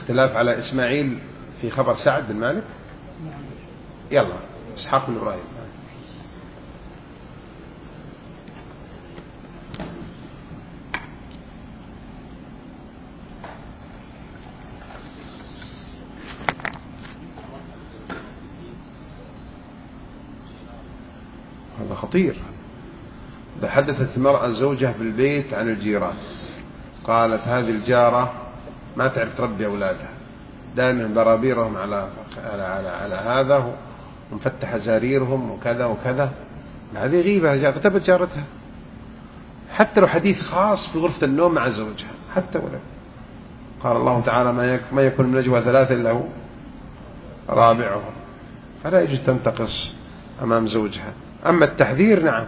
اختلاف على إسماعيل في خبر سعد بن مالك. يلا إسحاق بن إبراهيم. هذا خطير. حدثت المرأة زوجها في البيت عن الجيران، قالت هذه الجارة ما تعرف تربي أولادها، دائما برابيرهم على هذا ومفتح زاريرهم وكذا وكذا. هذه غيبة. كتبت جارتها حتى لو حديث خاص في غرفة النوم مع زوجها حتى ولو. قال الله تعالى ما يكون من نجوى ثلاثة إلا هو رابعهم، فلا يجوز تنتقص أمام زوجها. أما التحذير نعم.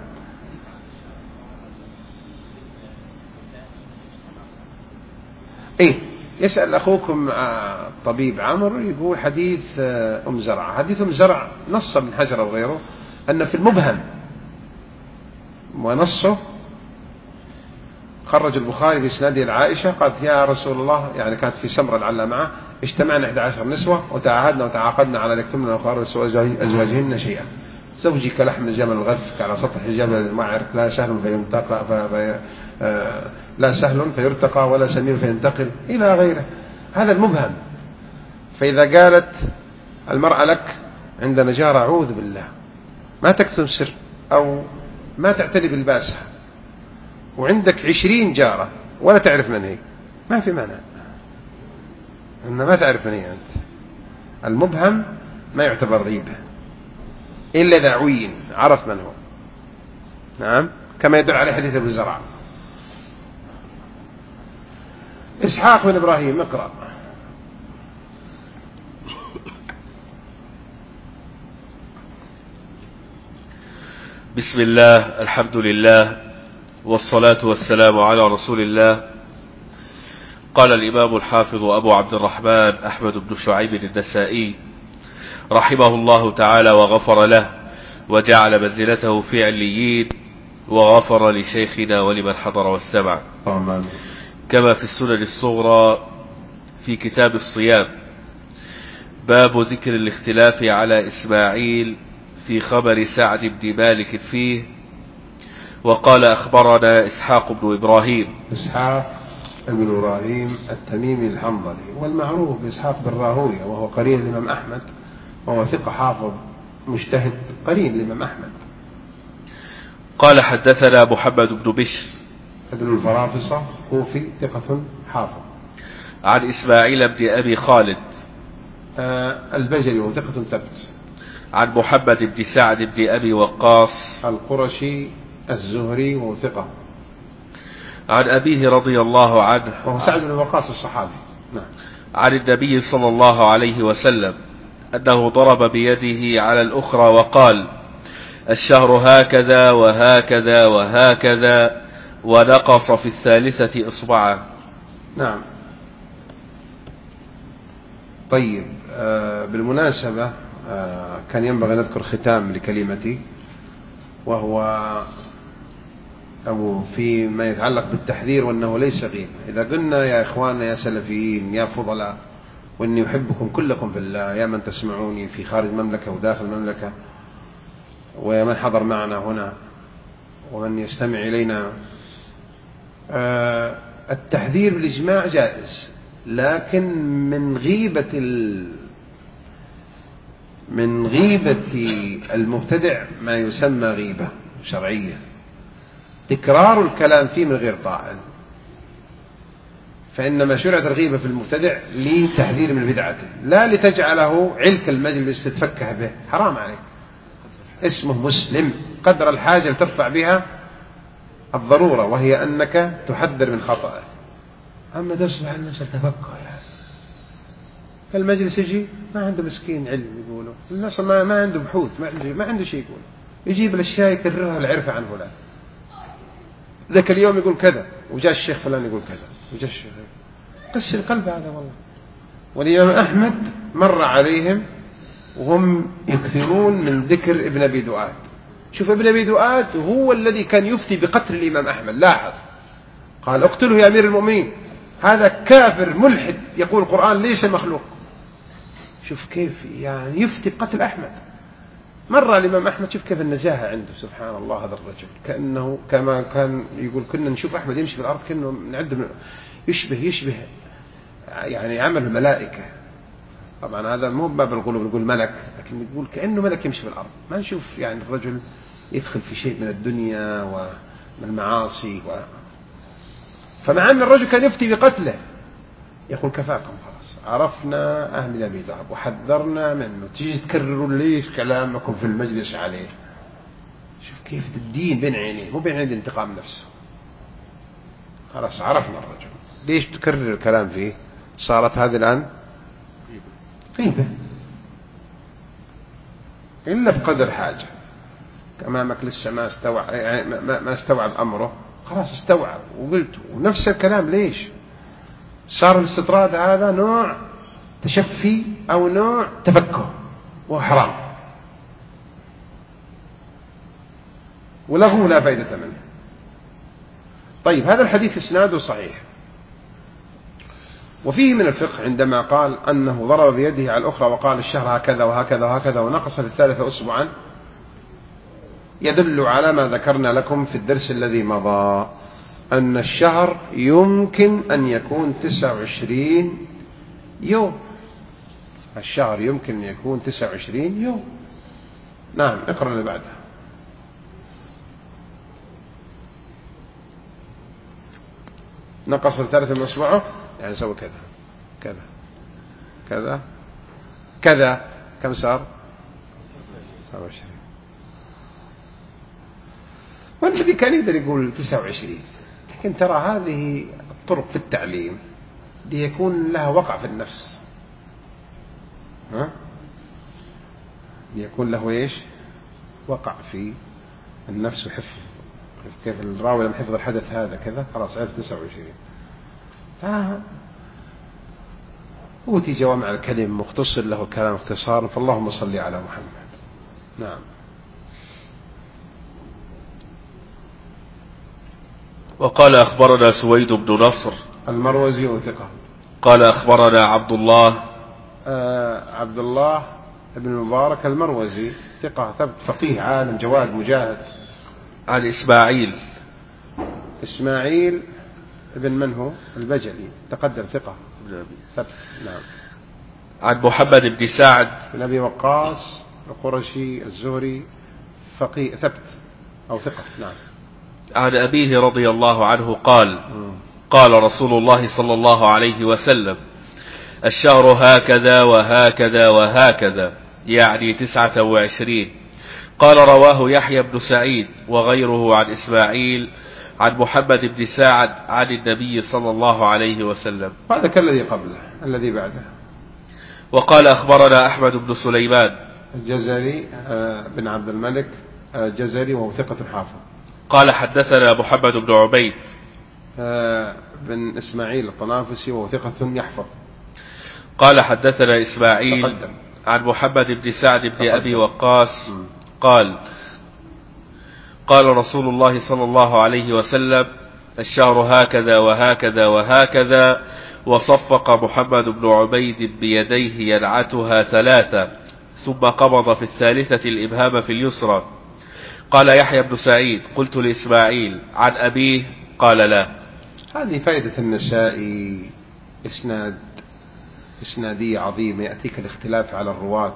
إيه يسأل أخوكم طبيب عمرو يقول حديث أم زرع. حديث أم زرع نص ابن حجر وغيره أن في المبهم، ونصه خرج البخاري بإسناده لعائشة قالت يا رسول الله، يعني كانت في سمرة لعلها معه، اجتمعنا 11 نسوة وتعاهدنا وتعاقدنا على يكتمن وخارج أزواجهن شيئا. زوجي كلحم الجمل الغث على سطح الجبل المعرك، لا سهل فيرتقى ولا سمين فينتقل إلى غيره. هذا المبهم. فإذا قالت المرأة لك عندنا جارة أعوذ بالله ما تكتم سر أو ما تعتني بالباسها، وعندك 20 جارة ولا تعرف من هي، ما في مانع أن ما تعرف من هي أنت. المبهم ما يعتبر غيبة إلا إذا عين عرف من هو. نعم كما يدل عليه حديث ابن زرع. إسحاق بن إبراهيم اقرأ. بسم الله الحمد لله والصلاة والسلام على رسول الله. قال الإمام الحافظ أبو عبد الرحمن أحمد بن شعيب النسائي رحمه الله تعالى وغفر له وجعل منزلته في عليين، وغفر لشيخنا ولمن حضر واستمع. كما في السنن الصغرى في كتاب الصيام باب ذكر الاختلاف على إسماعيل في خبر سعد بن مالك فيه. وقال أخبرنا إسحاق بن إبراهيم. إسحاق بن إبراهيم التميمي الحنظلي، والمعروف بإسحاق بن راهويه، وهو قرين الإمام أحمد، وهو ثقة حافظ مجتهد قرين الإمام أحمد. قال حدثنا محمد بن بشر ابن الفرافصة كوفي ثقة حافظ، عن إسماعيل بن أبي خالد البجلي وثقة ثبت، عن محمد بن سعد بن أبي وقاص القرشي الزهري وثقة، عن أبيه رضي الله عنه وهو سعد بن وقاص الصحابي. نعم. عن النبي صلى الله عليه وسلم أنه ضرب بيده على الأخرى وقال الشهر هكذا وهكذا وهكذا، ونقص في الثالثة إصبعا. نعم. طيب بالمناسبة كان ينبغي نذكر ختام لكلمتي، وهو أو فيما يتعلق بالتحذير، وأنه ليس غيبة. إذا قلنا يا إخواننا يا سلفيين يا فضلاء، وإني أحبكم كلكم في الله، يا من تسمعوني في خارج المملكة وداخل المملكة، ويا من حضر معنا هنا ومن يستمع إلينا، التحذير بالإجماع جائز، لكن من غيبة المبتدع ما يسمى غيبة شرعية، تكرار الكلام فيه من غير طائل. فإنما شرعت الغيبة في المبتدع لتحذير من بدعته، لا لتجعله علك المجلس تتفكه به. حرام عليك، اسمه مسلم قدر الحاجة لترفع بها الضرورة، وهي أنك تحذر من خطأه. أما تصبح الناس تفكه يعني. فالمجلس يجي ما عنده مسكين علم، يقولوا الناس ما عنده بحوث، ما عنده شيء يقول، يجيب الأشياء يكررها العرفة عن فلان. ذاك اليوم يقول كذا، وجاء الشيخ فلان يقول كذا، وجاء الشيخ. قس القلب هذا والله. والإمام أحمد مر عليهم وهم يكثرون من ذكر ابن أبي دؤاد. شوف ابن أبي دؤاد هو الذي كان يفتي بقتل الإمام أحمد، لاحظ، قال اقتله يا أمير المؤمنين، هذا كافر ملحد يقول القرآن ليس مخلوق. شوف كيف يعني يفتي بقتل أحمد. مرة الإمام أحمد شوف كيف النزاهة عنده، سبحان الله. هذا الرجل كأنه كما كان يقول كنا نشوف أحمد يمشي في الأرض كأنه نعد يشبه يعني عمل الملائكة. طبعا هذا مو باب الغلو نقول ملك، لكن نقول كأنه ملك يمشي في الأرض. ما نشوف يعني الرجل يدخل في شيء من الدنيا ومن المعاصي فمع أن الرجل كان يفتي بقتله يقول كفاكم خلاص، عرفنا أهل أبي ذهب وحذرنا منه، تيجي تكرروا ليش كلامكم في المجلس عليه. شوف كيف الدين بين عينيه، مو بين عين انتقام نفسه. خلاص عرفنا الرجل، ليش تكرر الكلام فيه؟ صارت هذه الآن غيبة إلا بقدر حاجة. أمامك لسه ما استوعب أمره، خلاص استوعب وقلت ونفس الكلام. ليش صار الاستطراد هذا نوع تشفي أو نوع تفكه وحرام وله لا فائدة منه. طيب هذا الحديث إسناده صحيح. وفيه من الفقه عندما قال أنه ضرب بيده على الأخرى وقال الشهر هكذا وهكذا وهكذا ونقص في الثالثة أسبوعا، يدل على ما ذكرنا لكم في الدرس الذي مضى، أن الشهر يمكن أن يكون 29 يوم. الشهر يمكن أن يكون 29 يوم. نعم اقرأ اللي بعدها. نقص الثالثة من أصبعه يعني سوى كذا كذا كذا كذا، كم صار؟ 29. والذي كان يقدر يقول 29. لكن ترى هذه الطرق في التعليم ليكون لها وقع في النفس، ليكون له ايش؟ وقع في النفس وحفظ. كيف الراوي لما حفظ الحدث هذا كذا خلاص عرف 29. أوتي جوامع الكلم مختصر له الكلام اختصارا، فاللهم صل على محمد. نعم. وقال أخبرنا سويد بن نصر المروزي وثقة. قال أخبرنا عبد الله بن المبارك المروزي ثقة ثبت فقيه عالم جواد مجاهد. عن إسماعيل ابن من هو؟ البجلي تقدم ثقة ثبت. نعم. عن محمد بن سعد بن أبي وقاص القرشي الزهري فقيه ثبت أو ثقة. نعم. عن أبيه رضي الله عنه قال قال رسول الله صلى الله عليه وسلم الشهر هكذا وهكذا وهكذا، يعني 29. قال رواه يحيى بن سعيد وغيره عن إسماعيل عن محمد بن سعد عن النبي صلى الله عليه وسلم. هذا كالذي قبله الذي بعده. وقال أخبرنا أحمد بن سليمان الجزري بن عبد الملك الجزري وهو ثقة حافظ. قال حدثنا محمد بن عبيد بن إسماعيل الطنافسي وهو ثقة يحفظ. قال حدثنا إسماعيل عن محمد بن سعد بن أبي وقاص قال رسول الله صلى الله عليه وسلم الشهر هكذا وهكذا وهكذا، وصفق محمد بن عبيد بيديه ينعتها 3 ثم قبض في الثالثة الإبهام في اليسرى. قال يحيى بن سعيد قلت لإسماعيل عن أبيه قال لا. هذه فائدة النسائي، إسنادية عظيمة، يأتيك الاختلاف على الرواة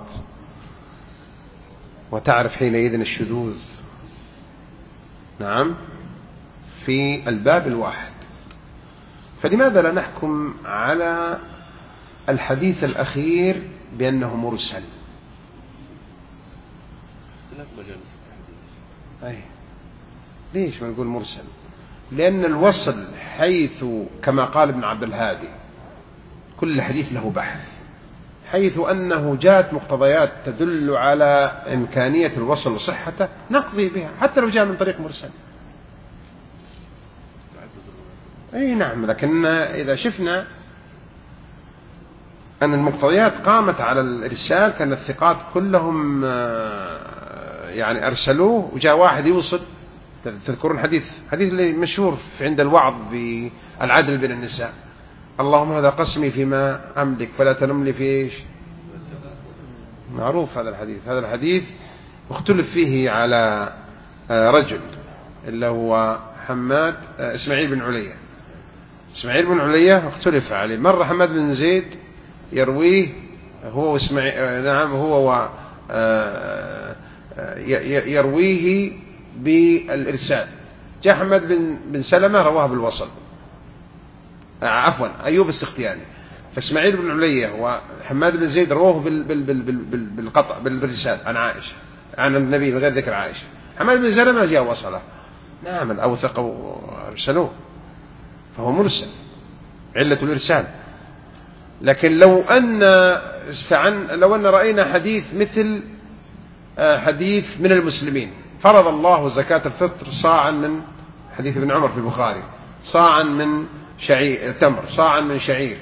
وتعرف حينئذ الشذوذ. نعم في الباب الواحد. فلماذا لا نحكم على الحديث الأخير بأنه مرسل؟ ليش ما نقول مرسل؟ لأن الوصل حيث كما قال ابن عبد الهادي كل حديث له بحث، حيث أنه جاءت مقتضيات تدل على إمكانية الوصل وصحته نقضي بها حتى لو جاء من طريق مرسل. أي نعم، لكن إذا شفنا أن المقتضيات قامت على الإرسال كان الثقات كلهم يعني أرسلوه وجاء واحد يوصل. تذكرون حديث اللي مشهور عند الوعظ بالعدل بين النساء، اللهم هذا قسمي فيما أملك فلا تلمني في إيش. معروف هذا الحديث. هذا الحديث اختلف فيه على رجل اللي هو حماد إسماعيل بن علية. إسماعيل بن علية اختلف عليه. مرة حماد بن زيد يرويه هو وإسماعيل، نعم، هو يرويه بالإرسال. جاء حماد بن سلمة رواه بالوصل، عفوا أيوب السختياني. فإسماعيل بن علية وحماد بن زيد رواه بالقطع بالرسال عن عائشة، عن النبي من غير ذكر عائشة. حماد بن سلمة جاء وصله، نعم، الأوثق وارسلوه، فهو مرسل، علة الإرسال. لكن لو أن رأينا حديث مثل حديث من المسلمين فرض الله زكاة الفطر صاعا من حديث ابن عمر في البخاري، صاعا من تمر، صاعا من شعير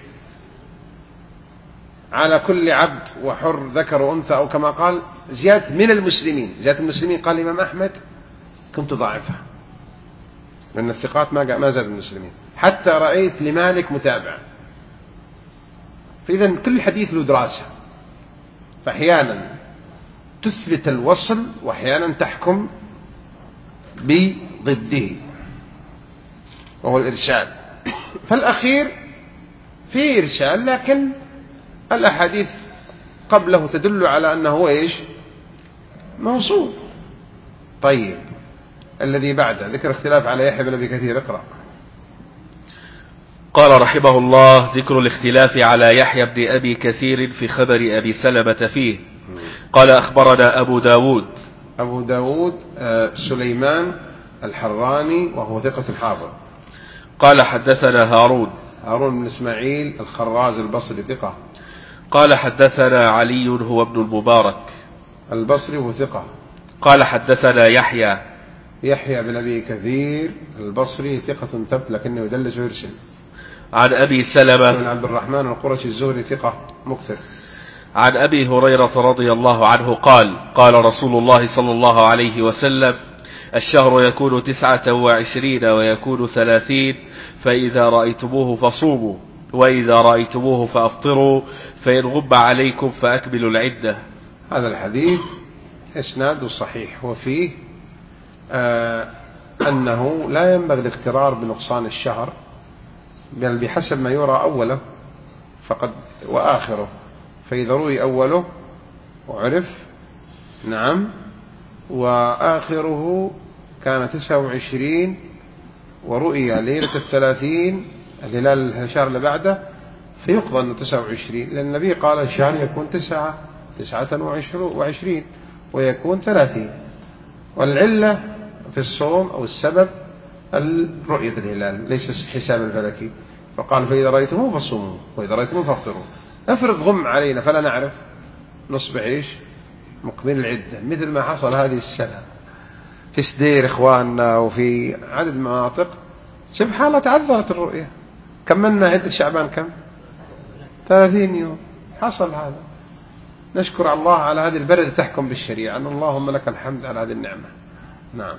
على كل عبد وحر ذكر وأنثى، أو كما قال زيادة من المسلمين. زيادة المسلمين قال الإمام أحمد كنت ضاعفها، لأن الثقات ما زاد المسلمين، حتى رأيت لمالك متابعة. فإذا كل حديث له دراسة، فأحيانا تثبت الوصل وأحيانا تحكم بضده وهو الإرسال. فالأخير فيه إرسال، لكن الأحاديث قبله تدل على أنه إيش؟ موصول. طيب، الذي بعده ذكر اختلاف على يحيى بن أبي كثير. اقرأ. قال رحمه الله: ذكر الاختلاف على يحيى بن أبي كثير في خبر أبي سلمة فيه. قال: أخبرنا أبو داود سليمان الحراني وهو ثقة حافظ. قال: حدثنا هارون بن إسماعيل الخراز البصري ثقة. قال: حدثنا علي هو ابن المبارك البصري وهو ثقة. قال: حدثنا يحيى بن أبي كثير البصري ثقة ثبت لكنه يدلس ويرسل. عن أبي سلمة بن عبد الرحمن القرشي الزهري ثقة مكثر. عن أبي هريرة رضي الله عنه قال: قال رسول الله صلى الله عليه وسلم: الشهر يكون 29 ويكون 30، فإذا رأيتموه فصوموا، وإذا رأيتموه فأفطروا، فإن غب عليكم فأكملوا العدة. هذا الحديث إسناده صحيح، وفيه أنه لا ينبغي الاغترار بنقصان الشهر، بل بحسب ما يرى أوله فقد وآخره. فإذا رؤي أوله وعرف، نعم، وآخره كان 29 ورؤي ليلة 30 الهلال الشهر اللي بعده، فيقضى أنه 29، لأن النبي قال الشهر يكون 29 ويكون 30. والعلة في الصوم أو السبب رؤية الهلال، ليس حساب الفلكي. فقال: فإذا رأيتموه فصوموا، وإذا رأيتموه فافطروا. افرض غم علينا فلا نعرف، نصبح إيش؟ مكمل العدة، مثل ما حصل هذه السنة في سدير إخواننا وفي عدد مناطق. سبحان الله تعذرت الرؤية، كملنا عدة شعبان كم؟ 30 يوم. حصل هذا، نشكر الله على هذه البلد تحكم بالشريعة. اللهم لك الحمد على هذه النعمة. نعم.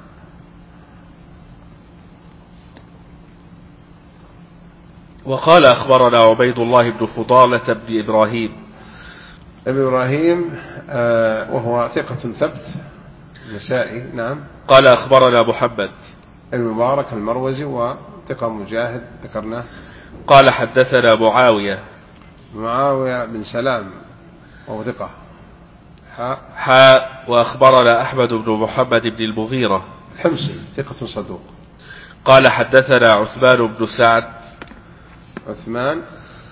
وقال: أخبرنا عبيد الله بن فضالة بن إبراهيم وهو ثقة ثبت نسائي. نعم. قال: أخبرنا محمد ابن مبارك المروزي وثقة مجاهد ذكرناه. قال: حدثنا معاوية بن سلام وهو ثقة. وأخبرنا أحمد بن محمد بن المغيرة الحمصي ثقة صدوق. قال: حدثنا عثمان بن سعد عثمان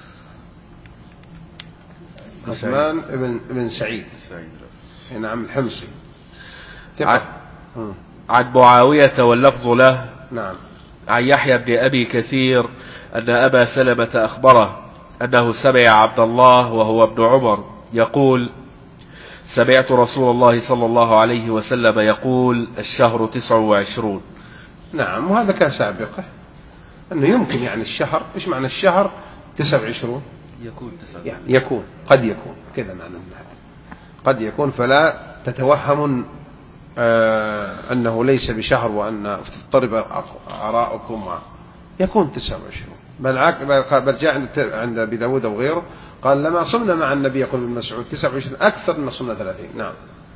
ابن سعيد. نعم الحمصي ثقة. عن معاوية واللفظ له. نعم. عن يحيى بن أبي كثير أن أبا سلمة أخبره أنه سمع عبد الله وهو ابن عمر يقول: سمعت رسول الله صلى الله عليه وسلم يقول: الشهر 29. نعم. وهذا كان سابقه أنه يمكن يعني الشهر، إيش معنى الشهر 29؟ يكون قد يكون كذا معنى قد يكون، فلا تتوهم أنه ليس بشهر وأن تضطرب آراءكم يكون 29. بل جاء عند أبي داود وغيره قال لما صمنا مع النبي يقول ابن مسعود 29 أكثر من صمنا 30. نعم.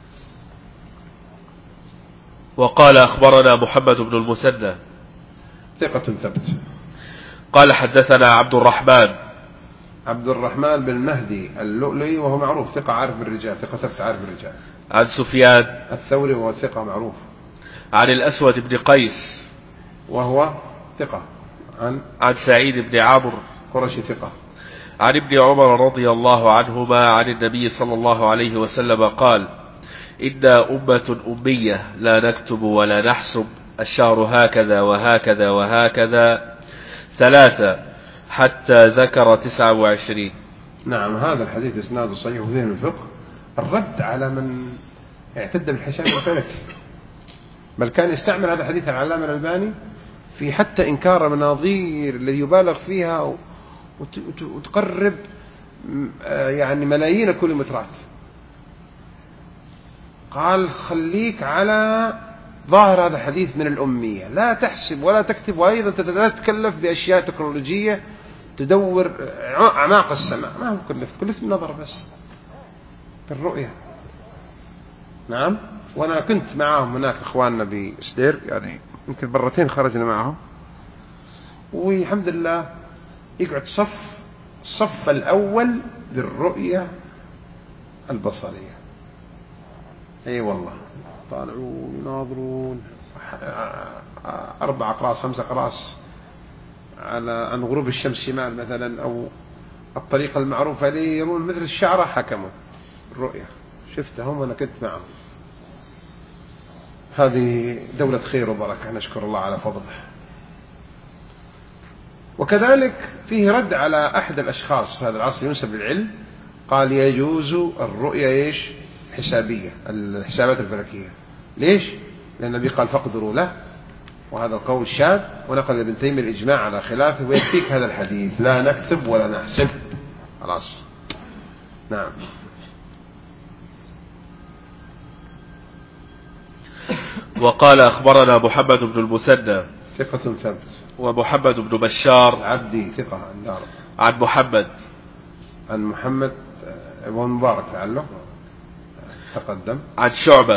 وقال أخبرنا محمد بن المثنى ثقة ثبت. قال حدثنا عبد الرحمن بن مهدي اللؤلؤي وهو معروف ثقة عارف بالرجال، ثقة ثبت عارف بالرجال. عن سفيان الثوري وهو ثقة معروف. عن الأسود بن قيس وهو ثقة. عن سعيد بن عمرو قرشي ثقة. عن ابن عمر رضي الله عنهما عن النبي صلى الله عليه وسلم قال: إنا أمة أمية لا نكتب ولا نحسب، الشهر هكذا وهكذا وهكذا 3 حتى ذكر 29. نعم. هذا الحديث إسناده صحيح وفيه الفقه الرد على من اعتد بالحساب الفلكي، بل كان يستعمل هذا الحديث العلامة الألباني في حتى إنكار مناظير الذي يبالغ فيها وتقرب يعني ملايين الكيلومترات. قال خليك على ظاهر هذا الحديث من الأمية، لا تحسب ولا تكتب، وأيضا لا تتكلف بأشياء تكنولوجية تدور أعماق السماء. ما هو كلفت النظر بس بالرؤية. نعم. وأنا كنت معهم هناك إخواننا بسدير، يعني يمكن مرتين خرجنا معهم، والحمد لله يقعد الصف الأول بالرؤية البصرية. أي والله طالعون يناظرون 4 أقراص 5 أقراص عن غروب الشمس شمال مثلا، أو الطريقة المعروفة لي يرون مثل الشعرة حكموا الرؤية. شفتهم وأنا كنت معهم. هذه دولة خير وبركة، نشكر الله على فضله. وكذلك فيه رد على أحد الأشخاص في هذا العصر ينسب للعلم، قال يجوز الرؤية حسابية، الحسابات الفلكية. ليش؟ لأن النبي قال فاقدروا له، وهذا القول شاذ، ونقل ابن تيمية الإجماع على خلافه، ويكفيك هذا الحديث لا نكتب ولا نحسب. خلاص. نعم. وقال أخبرنا محمد بن المثنى ثقة ثبت. ومحمد بن بشار عبدي ثقة عن محمد ابن مبارك لعله تقدم. عن شعبة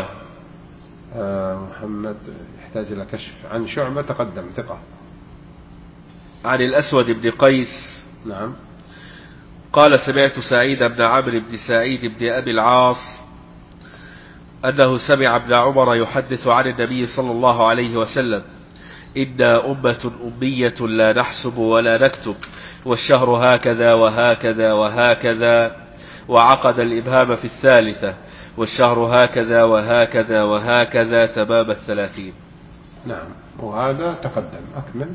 محمد يحتاج إلى كشف. عن شعبة تقدم ثقة. عن الأسود بن قيس. نعم. قال سمعت سعيد بن عمرو بن سعيد بن أبي العاص أنه سمع ابن عمر يحدث عن النبي صلى الله عليه وسلم: إنا أمة أمية لا نحسب ولا نكتب، والشهر هكذا وهكذا وهكذا، وعقد الإبهام في 3، والشهر هكذا وهكذا وهكذا تمام 30. نعم. وهذا تقدم. أكمل.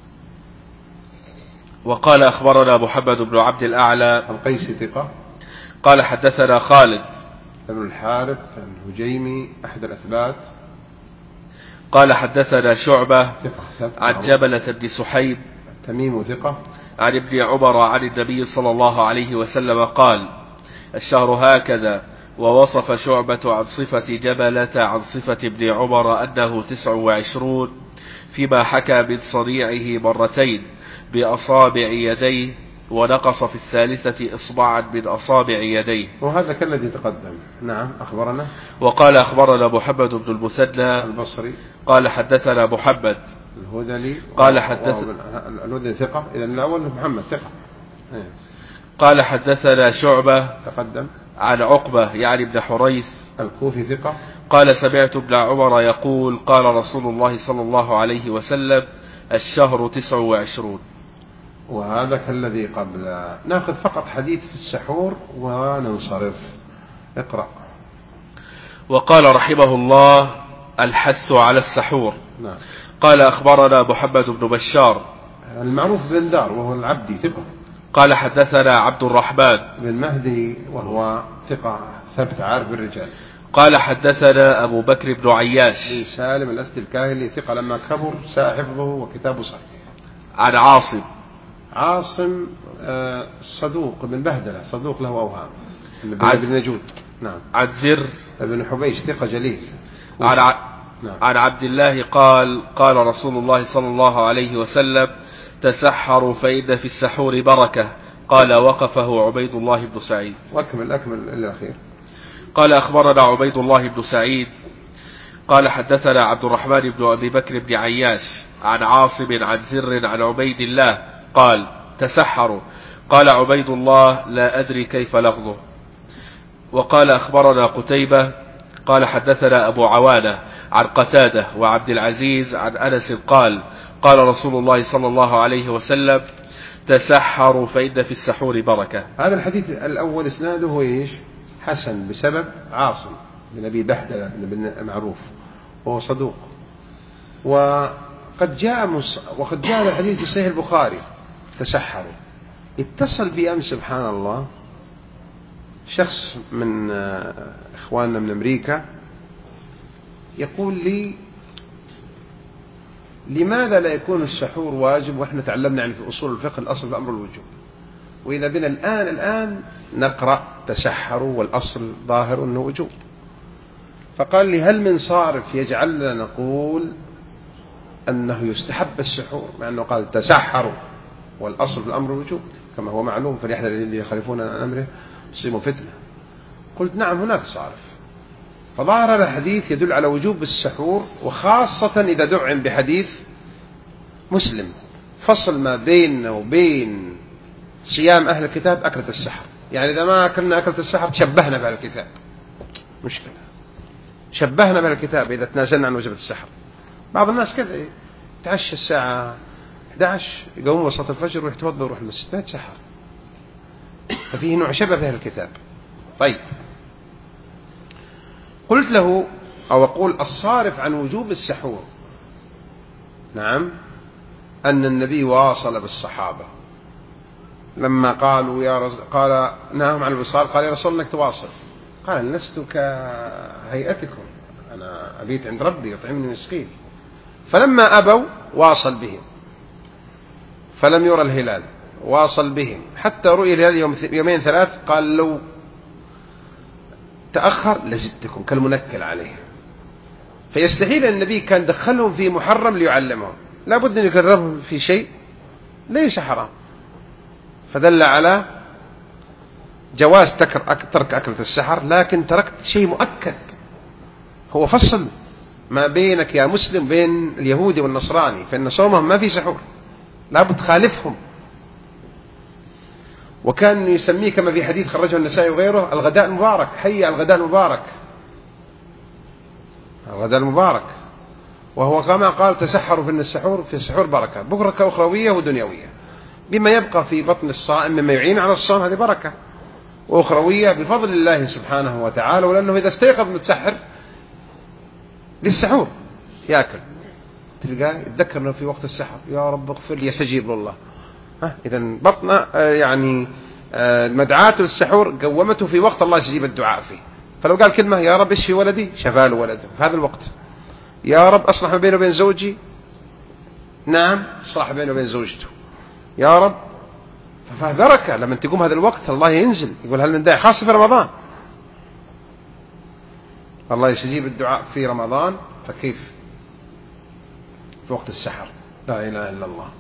وقال أخبرنا محمد بن عبد الأعلى القيسي ثقة. قال حدثنا خالد ابن الحارث الهجيمي أحد الأثبات. قال حدثنا شعبة ثقة عن جبلة بن سحيب تميم ثقة. عن ابن عمر عن النبي صلى الله عليه وسلم قال: الشهر هكذا. ووصف شعبة عن صفة جبلة عن صفة ابن عمر أنه 29، فيما حكى من صنيعه مرتين بأصابع يديه، ونقص في 3 إصبعا من أصابع يديه. وهذا كالذي تقدم. نعم. أخبرنا. وقال أخبرنا محمد بن المثنى البصري. قال حدثنا محمد الهذلي. قال حدثنا الهذلي ثقة. إذا الأول محمد ثقة. قال حدثنا شعبة تقدم. عن عقبة يعني ابن حريث الكوفي ثقة. قال سمعت ابن عمر يقول: قال رسول الله صلى الله عليه وسلم: الشهر 29. وهذا كالذي قبل. ناخذ فقط حديث في السحور وننصرف. اقرأ. وقال رحمه الله: الحث على السحور. نعم. قال أخبرنا محمد بن بشار المعروف بن دار وهو العبدي ثقة. قال حدثنا عبد الرحمن بن مهدي وهو ثقة ثبت عارف بالرجال. قال حدثنا أبو بكر بن عياش بن سالم الأسدي الكاهلي ثقة لما كبر ساء حفظه وكتابه صحيح. عن عاصم صدوق بن بهدلة، صدوق له أوهام. بن نجود. نعم. عن زر بن حبيش ثقة جليل. عن عبد الله قال: قال رسول الله صلى الله عليه وسلم: تسحروا فإن في السحور بركة. قال وقفه عبيد الله بن سعيد. أكمل الأخير. قال أخبرنا عبيد الله بن سعيد قال حدثنا عبد الرحمن بن أبي بكر بن عياش عن عاصم عن زر عن عبيد الله قال تسحروا. قال عبيد الله لا أدري كيف لفظه. وقال أخبرنا قتيبة قال حدثنا أبو عوانة عن قتادة وعبد العزيز عن أنس قال قال رسول الله صلى الله عليه وسلم تسحروا فإن في السحور بركة. هذا الحديث الأول إسناده إيش؟ حسن بسبب عاصم بن أبي بهدلة بن معروف وهو صدوق. وقد جاء الحديث في صحيح البخاري تسحروا. اتصل بي أمس سبحان الله شخص من إخواننا من أمريكا يقول لي لماذا لا يكون السحور واجب وإحنا تعلمنا عن في أصول الفقه الأصل بأمر الوجوب، وإذا بنا الآن نقرأ تسحروا والأصل ظاهر أنه وجوب. فقال لي هل من صارف يجعلنا نقول أنه يستحب السحور مع أنه قال تسحروا والأصل بالأمر الوجوب كما هو معلوم فليحذر الذين يخالفون عن أمره يصيبوا فتنة. قلت نعم هناك صارف. فظهر هذا الحديث يدل على وجوب السحور، وخاصة إذا دعم بحديث مسلم فصل ما بيننا وبين صيام أهل الكتاب أكلة السحر. يعني إذا ما أكلنا أكلة السحر تشبهنا بأهل الكتاب، مشكلة شبهنا بأهل الكتاب إذا تنازلنا عن وجبة السحر. بعض الناس كذا يتعشى الساعة 11 يقوم وسط الفجر ويروح يتوضأ ويروح المسجد ما يتسحر، ففيه نوع شبه بأهل الكتاب. طيب قلت له أو أقول الصارف عن وجوب السحور نعم أن النبي واصل بالصحابة لما قالوا قال نهاهم عن الوصال قال يا رسول الله انك تواصل، قال لست كهيئتكم أنا أبيت عند ربي يطعمني مسكين. فلما أبوا واصل بهم فلم يرى الهلال واصل بهم حتى رؤي الهلال يومين ثلاث قال لو تأخر لزدتكم كالمنكل عليه. فيستحيل أن النبي كان دخلهم في محرم ليعلمهم، لا بد أن يكررهم في شيء ليس حرام، فدل على جواز ترك أكلة السحر. لكن تركت شيء مؤكد هو فصل ما بينك يا مسلم بين اليهودي والنصراني، فإن صومهم ما في سحور لا بد تخالفهم. وكان يسميه كما في حديث خرجه النسائي وغيره الغداء المبارك، حي على الغداء المبارك، الغداء المبارك. وهو كما قال تسحروا في السحور في السحور بركة، بركة أخروية ودنيوية بما يبقى في بطن الصائم مما يعين على الصوم، هذه بركة وأخروية بفضل الله سبحانه وتعالى. ولأنه إذا استيقظ متسحر للسحور يأكل تلقاه يتذكر أنه في وقت السحر يا رب اغفر لي يستجيب الله. إذا بطن يعني المدعاة للسحور قومته في وقت الله يستجيب الدعاء فيه. فلو قال كلمة يا رب اشفي ولدي شفى له ولده في هذا الوقت، يا رب أصلح ما بينه وبين زوجي، نعم أصلح بينه وبين زوجته يا رب، فبركة لما تقوم هذا الوقت الله ينزل يقول هل من داعي، خاصة في رمضان الله يستجيب الدعاء في رمضان، فكيف في وقت السحر؟ لا إله إلا الله.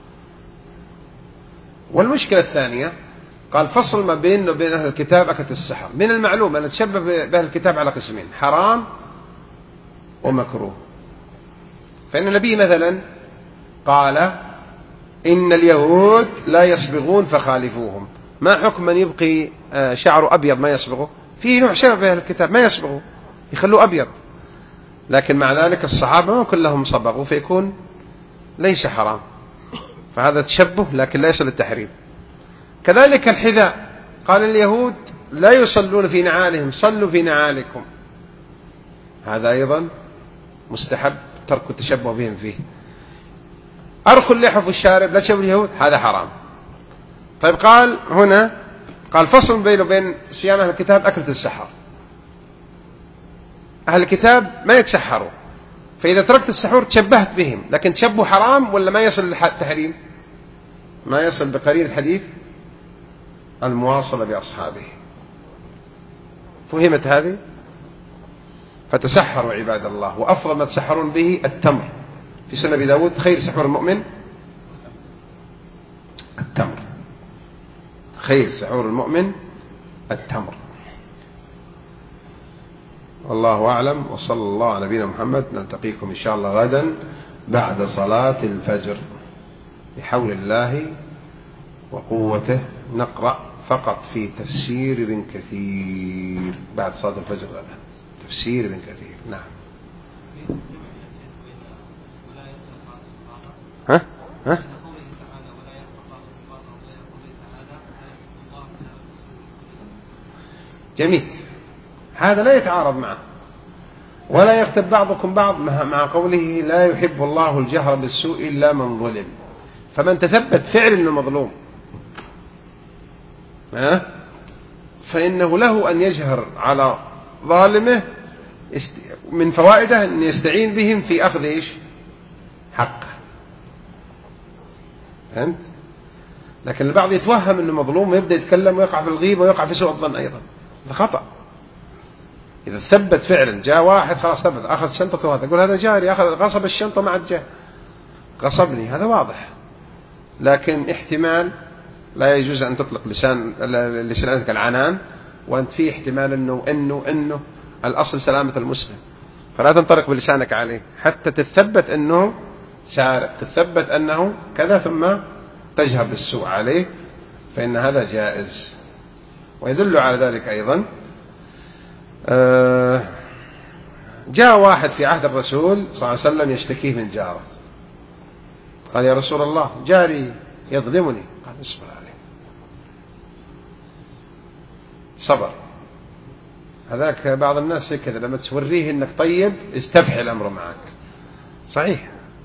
والمشكلة الثانية قال فصل ما بينه وبين أهل الكتاب أكلة السحر. من المعلوم أن تشبه بأهل الكتاب على قسمين، حرام ومكروه. فإن النبي مثلا قال إن اليهود لا يصبغون فخالفوهم. ما حكم من يبقي شعره أبيض ما يصبغه؟ فيه نوع شبه بأهل الكتاب ما يصبغه يخلوه أبيض، لكن مع ذلك الصحابة ما كلهم صبغوا فيكون ليس حرام، فهذا تشبه لكن لا يصل للتحريم. كذلك الحذاء قال اليهود لا يصلون في نعالهم صلوا في نعالكم، هذا أيضا مستحب ترك التشبه بهم فيه. أرخوا اللحى في الشارب لا تشبه اليهود هذا حرام. طيب قال هنا قال فصل بينه وبين صيام أهل الكتاب أكلة السحر. أهل الكتاب ما يتسحروا، فإذا تركت السحور تشبهت بهم، لكن تشبه حرام ولا ما يصل للتحريم؟ ما يصل بقرين الحديث المواصلة بأصحابه. فهمت هذه؟ فتسحروا عباد الله، وأفضل ما تسحرون به التمر في سنة أبي داود خير سحور المؤمن التمر. خير سحور المؤمن التمر. والله أعلم، وصلى الله على نبينا محمد. نلتقيكم إن شاء الله غدا بعد صلاة الفجر بحول الله وقوته. نقرأ فقط في تفسير ابن كثير بعد صلاة الفجر غدا. تفسير ابن كثير. نعم. ها؟ جميل. هذا لا يتعارض معه، ولا يغتب بعضكم بعض مع قوله لا يحب الله الجهر بالسوء إلا من ظلم. فمن تثبت فعل انه مظلوم فإنه له أن يجهر على ظالمه، من فوائده أن يستعين بهم في أخذ إيش؟ حقه. فهمت؟ لكن البعض يتوهم أنه مظلوم ويبدأ يتكلم ويقع في الغيبة ويقع في سوء الظن أيضا. هذا خطأ. إذا ثبت فعلا، جاء واحد خلاص ثبت أخذ شنطته، هذا يقول هذا جاري أخذ غصب الشنطة مع الجاه، غصبني، هذا واضح. لكن احتمال لا يجوز أن تطلق لسانك العنان وأنت فيه احتمال أنه الأصل سلامة المسلم، فلا تنطلق بلسانك عليه حتى تثبت أنه سارق، تثبت أنه كذا، ثم تجهر بالسوء عليه، فإن هذا جائز. ويدل على ذلك أيضا جاء واحد في عهد الرسول صلى الله عليه وسلم يشتكيه من جاره، قال يا رسول الله جاري يظلمني. قال اصبر عليه. صبر. هذاك بعض الناس كذا لما توريه انك طيب استفحل الامر معك. صحيح.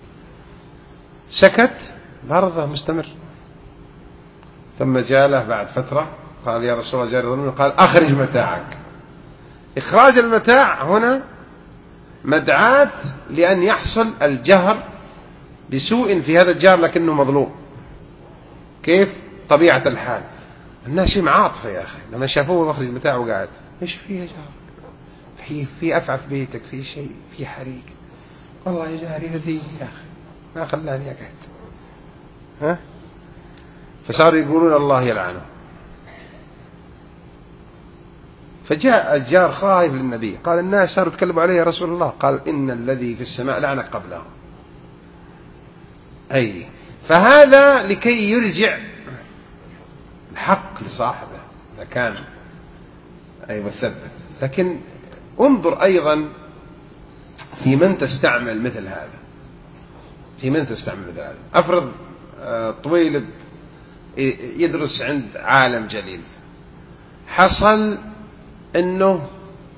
سكت، برضه مستمر. ثم جاء له بعد فترة قال يا رسول الله جاري يظلمني. قال اخرج متاعك. اخراج المتاع هنا مدعاة لأن يحصل الجهر بسوء في هذا الجار لكنه مظلوم. كيف طبيعة الحال؟ الناس معاطفة يا أخي، لما شافوه مخرج متاعه وقاعد إيش فيه يا جار؟ في أفعى في بيتك، في شيء، في حريق، والله يا جاري هذي يا أخي ما خلاني أقعد. فصاروا يقولون الله يلعنه. فجاء الجار خائف للنبي، قال الناس صاروا يتكلموا عليه يا رسول الله. قال إن الذي في السماء لعنك قبله. أي فهذا لكي يرجع الحق لصاحبه إذا كان مثبت. لكن انظر أيضا في من تستعمل مثل هذا، في من تستعمل مثل هذا. أفرض طويل يدرس عند عالم جليل، حصل أنه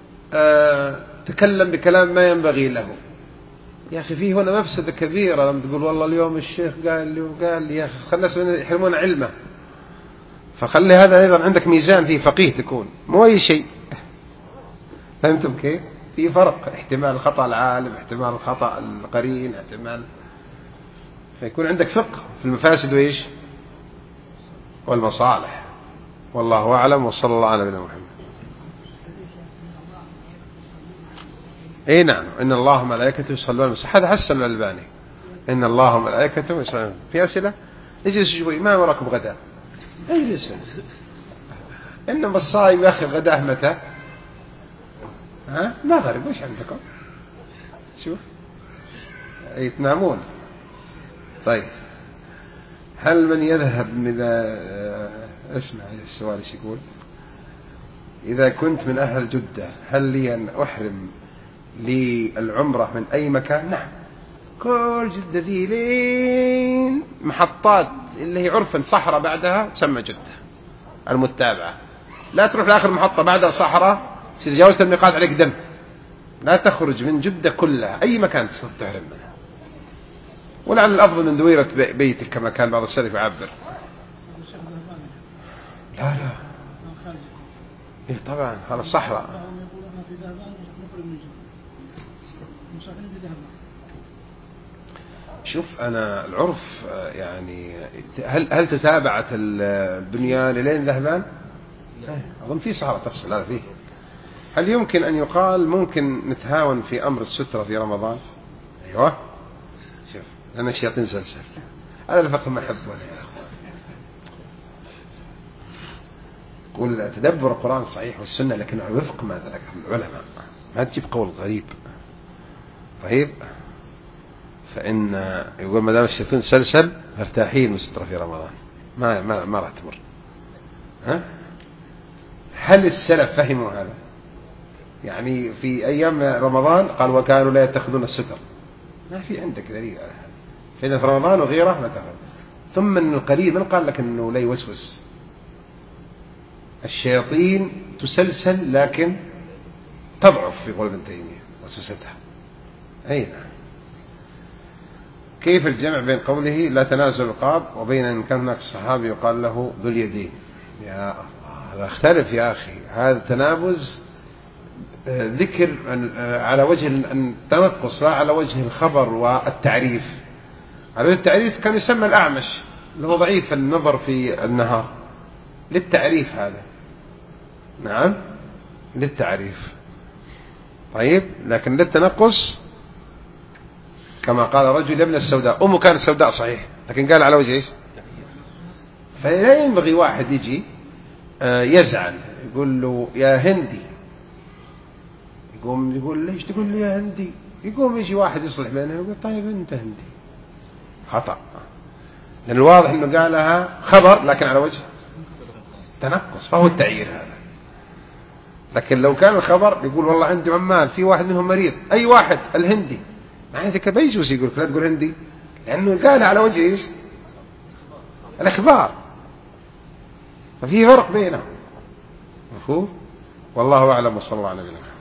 تكلم بكلام ما ينبغي له. يا أخي فيه هنا مفسدة كبيرة لما تقول والله اليوم الشيخ قال لي وقال لي. يا أخي خلي الناس يحرمون علمه، فخلي هذا أيضا عندك ميزان فيه، فقيه تكون، مو أي شيء. فهمتم كيف؟ في فرق، احتمال خطأ العالم، احتمال خطأ القرين، احتمال، فيكون عندك فقه في المفاسد وإيش والمصالح. والله أعلم، وصلى الله على نبينا محمد. اي نعم، ان الله وملائكته يصلون على المسلمين. هذا حسن الألباني، ان الله وملائكته يصلون. في أسئلة؟ اجلس شوي، ما وراكم غداء؟ اجلس. انما الصائم يا اخي غداه متى؟ مغرب. وش عندكم؟ شوف يتنامون. طيب هل من يذهب من اسمع السؤال ايش يقول؟ إذا كنت من أهل جدة هل لي أن أحرم للعمرة من أي مكان؟ نعم، كل جدة ذي لين محطات اللي هي عرفا صحراء بعدها تسمى جدة المتابعة. لا تروح لآخر محطة بعدها صحراء، إذا جاوزت الميقات عليك دم. لا تخرج من جدة كلها، أي مكان تحرم منها. ولعل الأفضل من دويرة بيتك كما كان بعض السلف يعبر. لا إيه طبعا هذا الصحراء. شوف أنا العرف يعني هل تتابعت البنيان لين ذهبان؟ أظن في صحراء تفصل هذا فيه. هل يمكن أن يقال ممكن نتهاون في أمر السترة في رمضان؟ أيوة. شوف لأن الشياطين سلسل، هذا الفقه ما يحبونه يا أخوان. يقول تدبر القرآن صحيح والسنة لكن على وفق ما ذكر العلماء، ما تجيب قول غريب. طيب فإن يقول ما دام الشيطان سلسل ارتاحين مستر في رمضان ما راح تمر. هل السلف فهموا هذا؟ يعني في أيام رمضان قال وكانوا لا يتخذون الستر، ما في عندك دليل على هذا. فإن في رمضان وغيره ما تخذ. ثم أنه قليل من قال لك أنه لا يوسوس. الشياطين تسلسل لكن تضعف في قول ابن تيمية وسوستها. أين كيف الجمع بين قوله لا تنازل الرقاب وبين أن كان هناك صحابي يقال له ذو اليدين؟ يا الله اختلف يا أخي، هذا تنابز ذكر على وجه التنقص لا على وجه الخبر والتعريف. على وجه التعريف كان يسمى الأعمش اللي هو ضعيف النظر في النهار، للتعريف هذا، نعم للتعريف. طيب لكن للتنقص كما قال رجل يا ابن السوداء، أمه كانت سوداء صحيح لكن قال على وجه إيش؟ فلا ينبغي واحد يجي يزعل يقول له يا هندي، يقول ليش تقول لي يا هندي؟ يقوم يجي واحد يصلح بينه يقول طيب أنت هندي. خطأ، لأن الواضح أنه قالها خبر لكن على وجه تنقص، فهو التعيير هذا. لكن لو كان الخبر يقول والله عندي عمال في واحد منهم مريض، أي واحد؟ الهندي، ما عندك بيجوز يقول لا تقول هندي، لأنه قال على وجه إيش؟ الإخبار، ففي فرق بينهم. مفهوم؟ والله أعلم وصلى الله على نبينا.